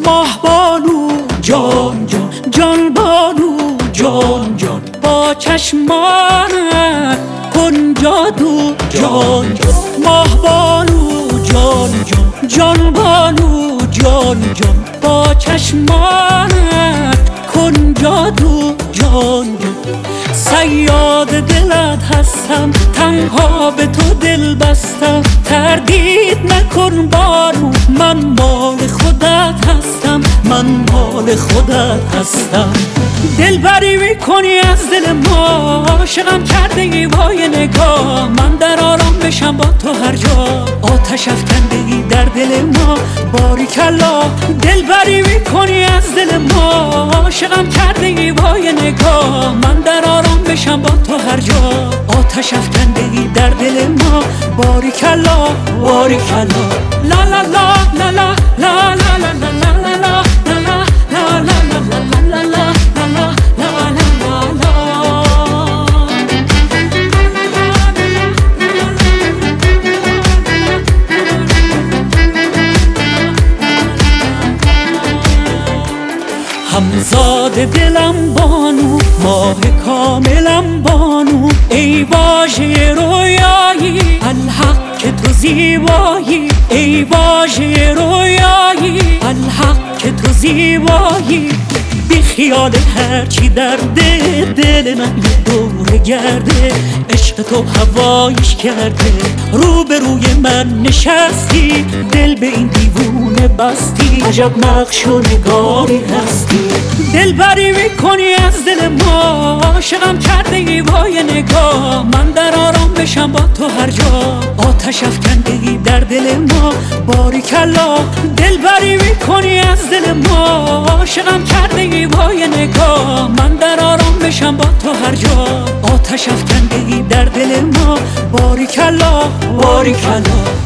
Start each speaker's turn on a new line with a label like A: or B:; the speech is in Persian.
A: ماه بانو جان جان، جان بانو جان جان، با چشمانت کن جادو جان جان. ماه بانو جان جان، جان بانو جان جان، با چشمانت کن جادو جان جان. صیاد دلت هستم، تنها به تو دل بستم، تردید نکن بانو، من مال خودت هستم، من مال خودت هستم. دلبری میکنی از دل ما، عاشقم کردی وای نگاه، من در آرام بشم با تو هر جا، آتش افکندگی در دل ما باریکلا. دلبری میکنی از دل ما، عاشقم کردی وای نگاه، من در آرام بشم با تو هر جا، آتش افکندگی در دل ما باریکلا باریکلا. لا لا لا لا لا لا لا لا لا لا همزاد دلم بانو، ماه کاملم بانو، ای واژه رویایی الحق که تو زیبایی، ای واژه رویایی الحق که تو زیبایی. بی خیال هرچی در دل من یه دور گرده، عشق تو هوایش کرده، رو به روی من نشستی، دل به این دیوونه بستی، عجب نقش و نگاری هستی. دلبری میکنی از دل ما، عاشقم کرده وای نگاه، من در آرام بشم با تو هر جا، آتش افکندگی در دل ما باریکلا. دلبری میکنی از دل ما، عاشقم کرده وای نگاه، من در آرام بشم با تو هر جا، آتش افکندگی در دل ما باریکلا باریکلا.